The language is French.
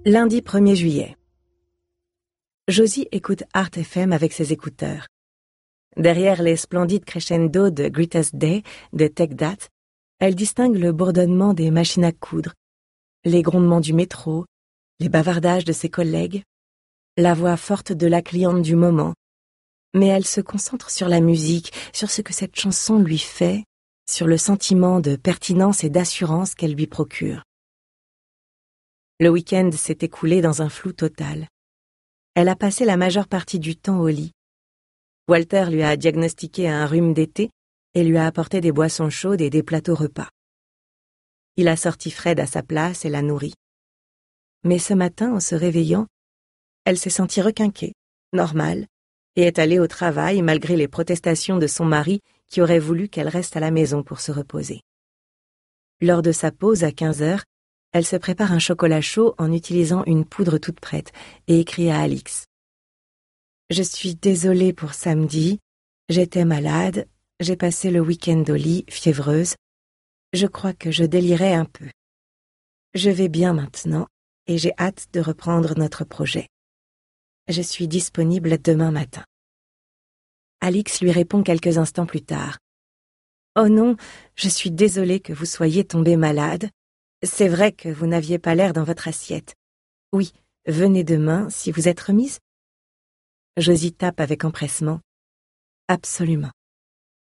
Lundi 1er juillet. Josie écoute Art FM avec ses écouteurs. Derrière les splendides crescendo de Greatest Day de Take That, elle distingue le bourdonnement des machines à coudre, les grondements du métro, les bavardages de ses collègues, la voix forte de la cliente du moment. Mais elle se concentre sur la musique, sur ce que cette chanson lui fait, sur le sentiment de pertinence et d'assurance qu'elle lui procure. Le week-end s'est écoulé dans un flou total. Elle a passé la majeure partie du temps au lit. Walter lui a diagnostiqué un rhume d'été et lui a apporté des boissons chaudes et des plateaux repas. Il a sorti Fred à sa place et l'a nourri. Mais ce matin, en se réveillant, elle s'est sentie requinquée, normale, et est allée au travail malgré les protestations de son mari qui aurait voulu qu'elle reste à la maison pour se reposer. Lors de sa pause à 15 heures, elle se prépare un chocolat chaud en utilisant une poudre toute prête et écrit à Alix. « Je suis désolée pour samedi, j'étais malade, j'ai passé le week-end au lit, fiévreuse. Je crois que je délirais un peu. Je vais bien maintenant et j'ai hâte de reprendre notre projet. Je suis disponible demain matin. » Alix lui répond quelques instants plus tard. « Oh non, je suis désolée que vous soyez tombée malade. C'est vrai que vous n'aviez pas l'air dans votre assiette. Oui, venez demain si vous êtes remise. » Josie tape avec empressement. « Absolument. À demain. »